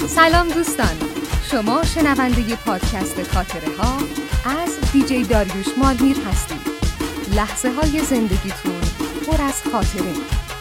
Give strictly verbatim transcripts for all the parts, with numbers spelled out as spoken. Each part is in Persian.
سلام دوستان، شما شنونده پادکست خاطره ها از دیجی داریوش مالمیر هستید. لحظه های زندگیتون پر از خاطره.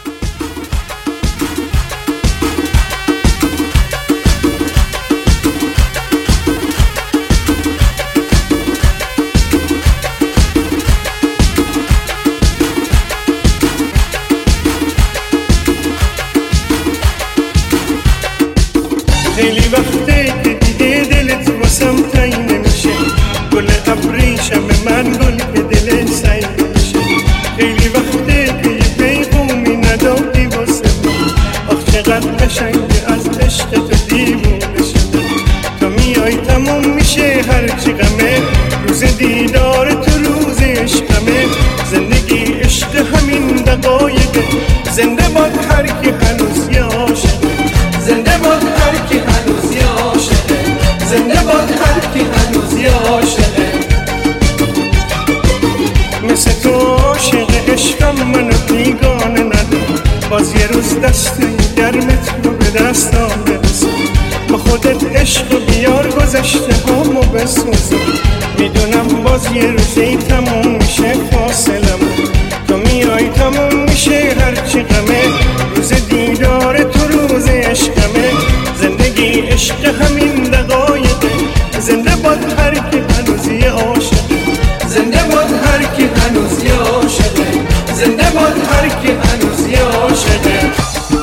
خیلی وقته که دیگه دلت واسم تایی نمیشه، گل ابریشم من گل که دلت سعی نمیشه. خیلی وقته که یه پیغومی ندادی واسه من، آخ چقدر قشنگه از عشق تو دیوونه شدم. تا میای تموم میشه هرچی غمه، روز دیدار تو روز عشقمه. زندگی عشق همین دقایقه، زنده باد هر کی هنوز یه عاشقه. زنده باد هر کی هنوز یه عاشقه. زنده باد هر کی هنوز یه عاشقه. مثل تو عاشق عشقم منو بیگانه ندار، باز یه روز دست گرمت رو به دستام برسون. با خودت عشق بیار گذشته هامو بسوزم. میدونم باز یه روزی تموم میشه فاصلم، تو میای تموم میشه هرچی غمه. روز دیدار تو روز عشقمه. زندگی عشق همین دقایقه، زنده باد هر کی هنوز یه عاشقه. زنده باد هر کی هنوز یه عاشقه. زنده باد هر کی هنوز یه عاشقه.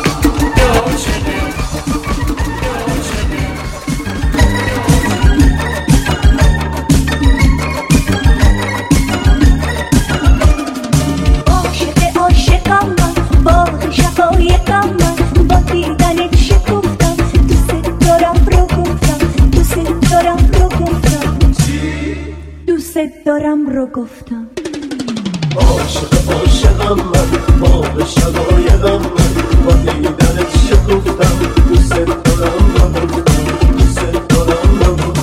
دارم رو گفتم عاشق عاشقم من، با به شقایقم من، با دیدنت شکفتم. دوست دارم رو گفتم، دوست دارم رو گفتم.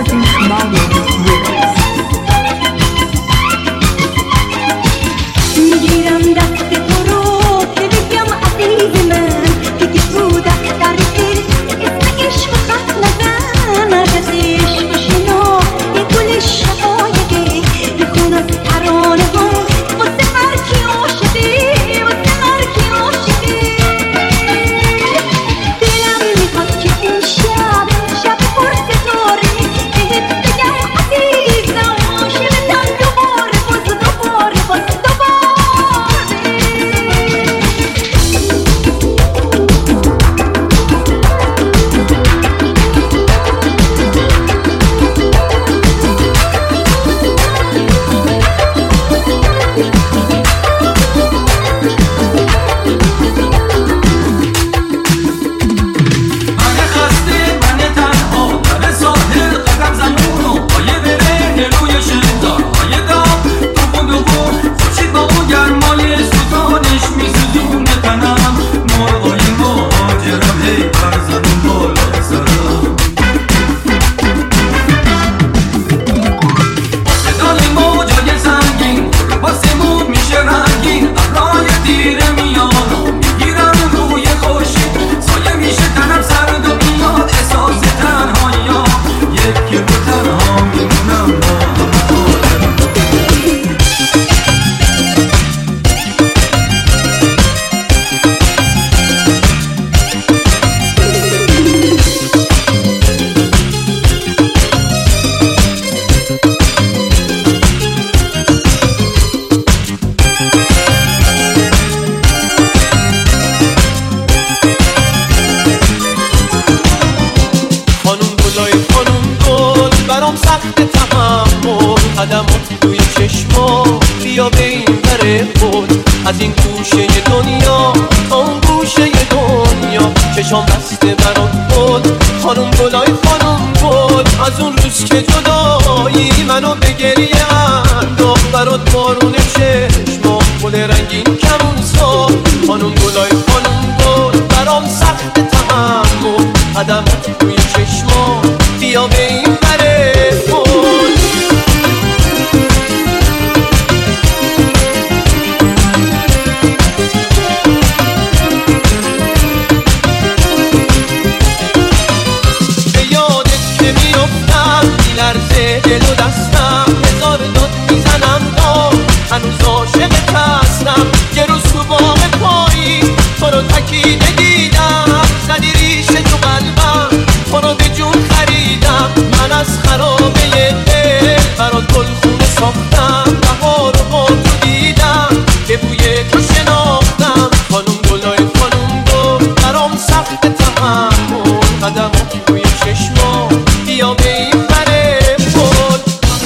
Darwish Malmir Remix. میگیرم دست تو رو که بگم عزیز من دیگه تو دفتر دل اسم عشق خط نزن از عشق شنا یه گل شقایقه بخون از ترانه ها واسه هر کی عاشقه واسه هر کی عاشقه دلم میخواد که این شب شب پر ستاره بهت بگم عزیزم عاشقتم دوباره باز دوباره باز دوباره من خسته من تنها در ساحل قدم زنونو پایه بره روی شنزار های دام دوبون دوبون خوشید با اون گرمای سوزانش میسوزونه تنم مرغای مهاجرم هی برزنون بالا سرم صدای موجای سنگین رو باسمون میشه رنگین ابرای دیره میان و میگیرم روی خوشید سایه میشه تنم سرد و میاد احساس تنهایی ها یکی رو تنها میمونم با همه خانوم گلای خانوم گل برام سخت تحمل قدمات روی چشما بیا به این بره خود از این گوشه دنیا تا اون گوشه دنیا چشام بسته برات خود خانوم گلای خانوم گل از اون روز که جدایی منو به گریه انداخت برات بارون چشما گل رنگین کمون سا خانوم گلای خانوم گل برام سخت تحمل قدمات روی چشما بیا به این بره خود به یادت که میفتم میلرزه دل و دستم هزار داد میزنم داد هنوز عاشق هستم یه روز تو باغ پایی تو رو تکیده دیدم زدی ریشه تو قلبم تو رو به جون خریدم من از خرابه دل برات گلخونه ساختم بهار رو با تو دیدم به بوی تو شناختم خانوم گلای خانوم گل برام سخت تحمل قدمات روی چشما بیا به این بره خود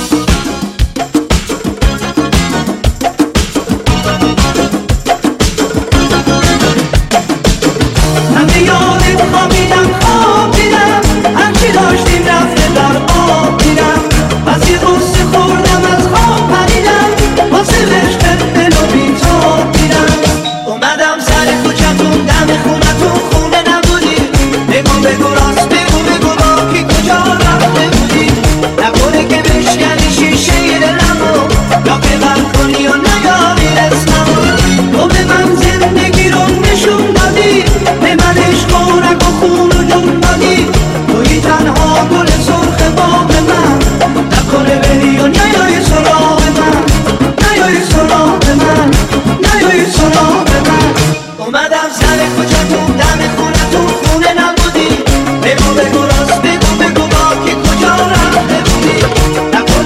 من به یادت خوابیدم خوابیدم هرچی داشتیم رفته در آب دیدم واسه غصه خوردم از خواب پریدم واسه عشقت دل و بیتاب دیدم اومدم سر کوچتون دم خونتون خونه نبودی بگو بگو راست بگو بگو با کی کجا رفته بودی نکنه که بشکنی شیشه دلمو یا که بر کنی و نیاری اسممو تو به من زندگی رو نشون دادی به من عشق و رگ و خون و جون دادی توی تنها گل سرخ باغ من نکنه بری و نیای سراغ من نیای سراغ من نیای سراغ من اومدم سر کوچتون دم خونتون خونه نبودی بگو بگو راست بگو بگو با کی کجا رفته بودی نکنه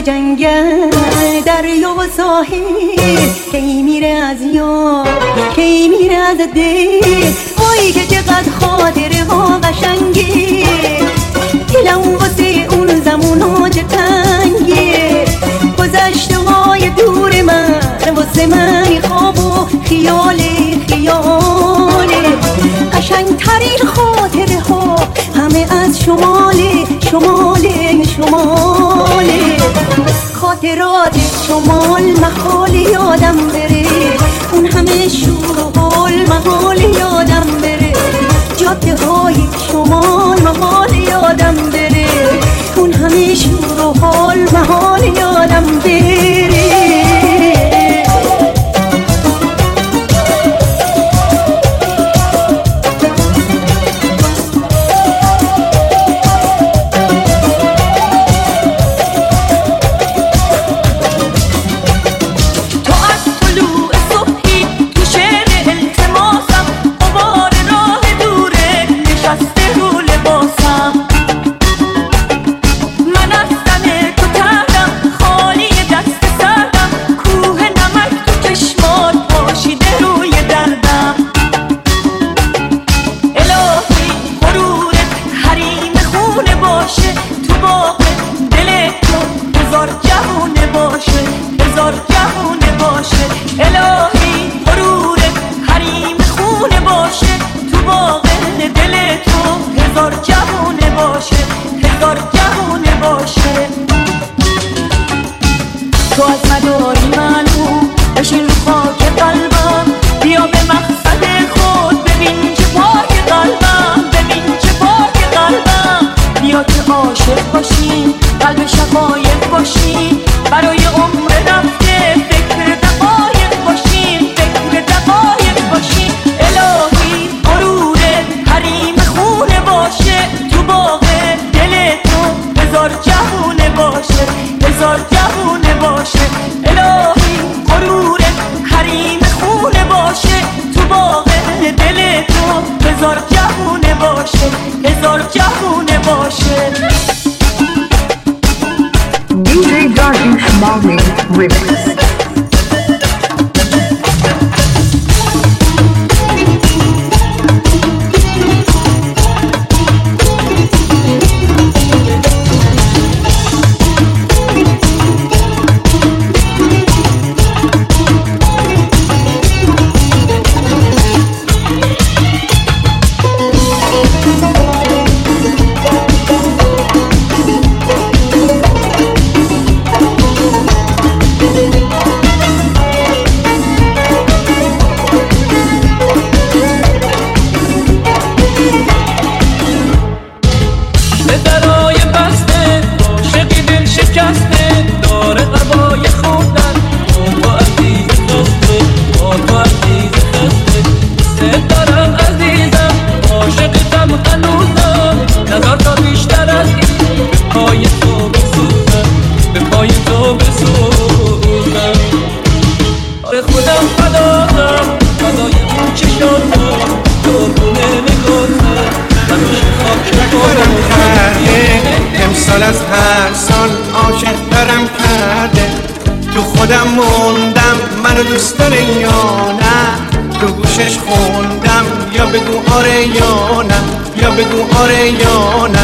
جنگل دریا و ساحل کی میره از یاد کی میره از دل وای که چقدر خاطره ها قشنگه دلم واسه اون زمونا چه تنگه گذشته های دور من واسه من خواب و خیال خیال قشنگترین خاطره ها همه از شماله شماله شماله خاطرات شمال محال یادم بره اون همه شور و حال محال یادم بره جاده های شمال محال یادم بره اون همه شور و حال محال یادم بره امسال از هر سال عاشق دارم کرده تو خودم موندم منو دوست داره یا نه تو گوشش خوندم یا بگو آره یا نه یا بگو آره یا نه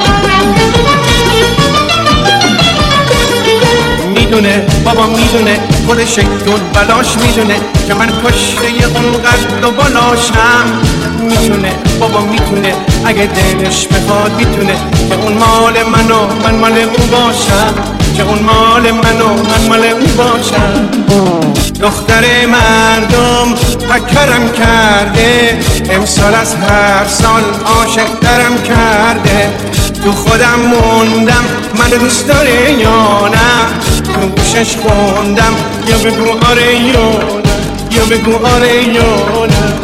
میدونه بابا میدونه خودش دون بلاش میدونه که من کشته اون قد و بالاشم میتونه بابا میتونه اگه دلش بخواد میتونه که اون مال منو من مال اون باشم که اون مال منو من مال اون باشم دختر مردم پکرم کرده امسال از هر سال عاشق درم کرده تو خودم موندم منو دوست داره یا نه تو گوشش خوندم یا بگو آره یا نه یا بگو آره یا نه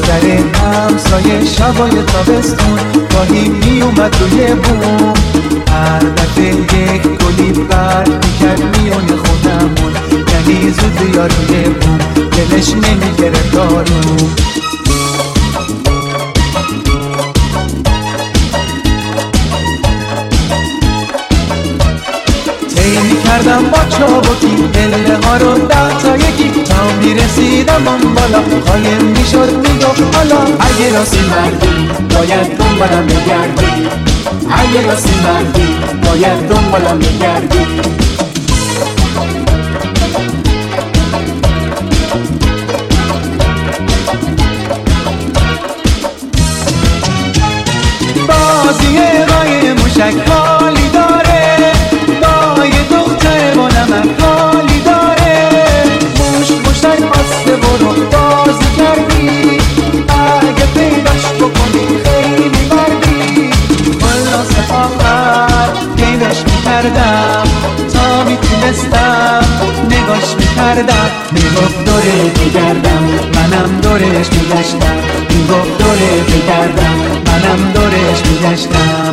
در همسایه شبای تابستون گاهی می اومد روی بوم، هر دفعه یک گلی برد میکرد میون خونمون، یعنی زود بیا روی بوم دلش نمیگرفت آروم. کردم با چابکی پله ها رو ده تا یکی تا میرسیدم اون بالا، قایم میشد میگفت حالا اگه راستی مردی باید دنبالم بگردی، اگه راستی مردی باید دنبالم بگردی. بازی قای موشک حالی داره، با یه دختر با نمک حالی داره، موش موشک آسته برو بازی کردی، اگه پیداش بکنی خیلی مردی. خلاصه آخر پیداش میکردم تا میتونستم نگاش میکردم، میگفت دوره بگردم منم دورش میگشتم، میگفت دوره بگردم منم دورش میگشتم.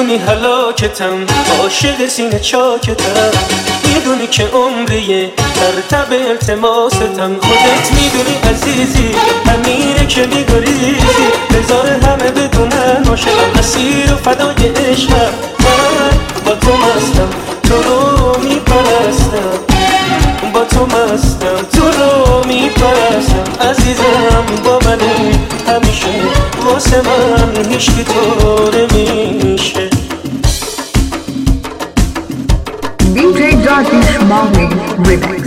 میدونی هلاکتم عاشق سینه چاکتم میدونی که عمریه در تب التماستم خودت میدونی عزیزی همیره که میگریزی بذار همه بدونن عاشقم اسیر و فدای عشقم من با تو مستم تو رو میپرستم با تو مستم تو رو میپرستم عزیزم با منه همیشه واسه من هیچکی طوره میشه دی جی Darkish Mali Remix.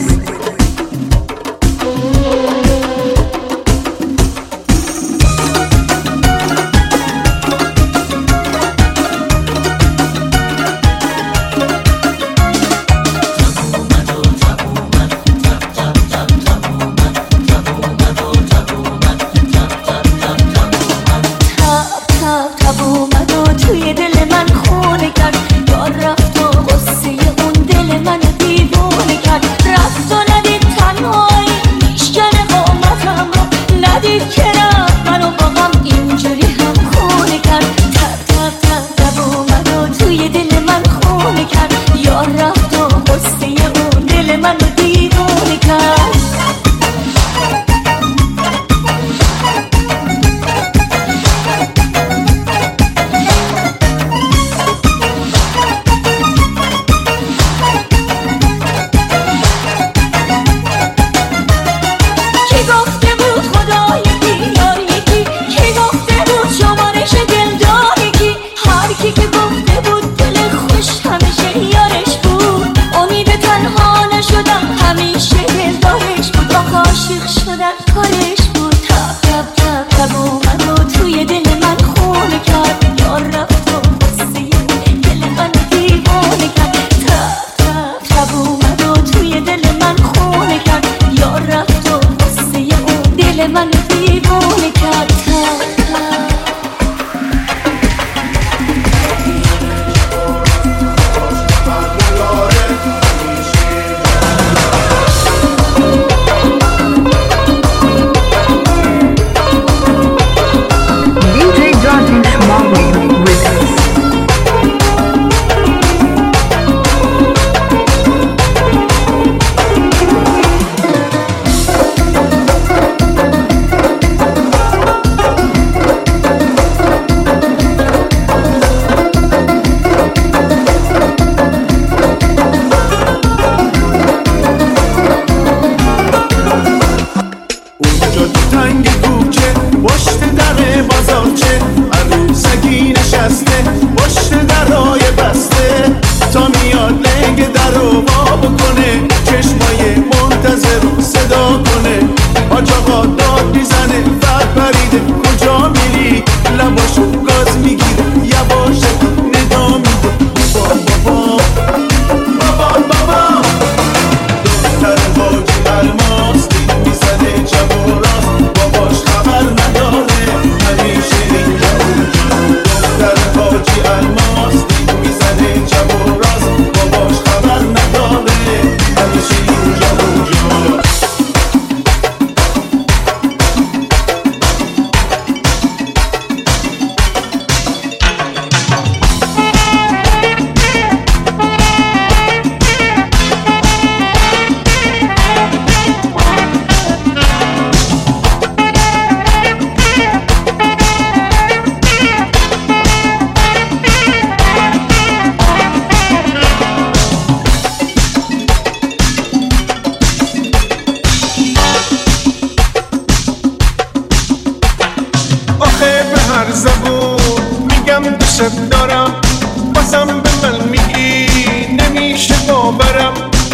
دوست دارم بازم به من میگی نمیشه باورم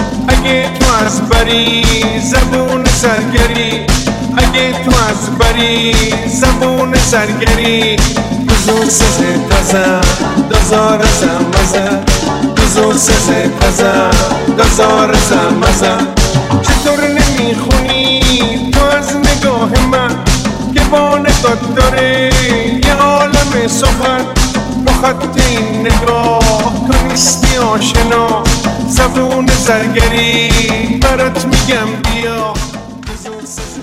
اگه تو از بری زبون سرگری اگه تو از بری زبون سرگری دوزو سزه تازه دازار زمزه دوزو سزه تازه دازار زمزه چطور نمیخونی تو از نگاه من که با نگاه داره یه عالم سخن با خط این نگاه تو نیستی آشنا زبون زرگری برات میگم بیا.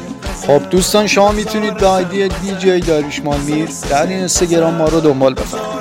خب دوستان شما میتونید به آیدی دی جی داریوش مالمیر در اینستاگرام ما رو دنبال بکنید.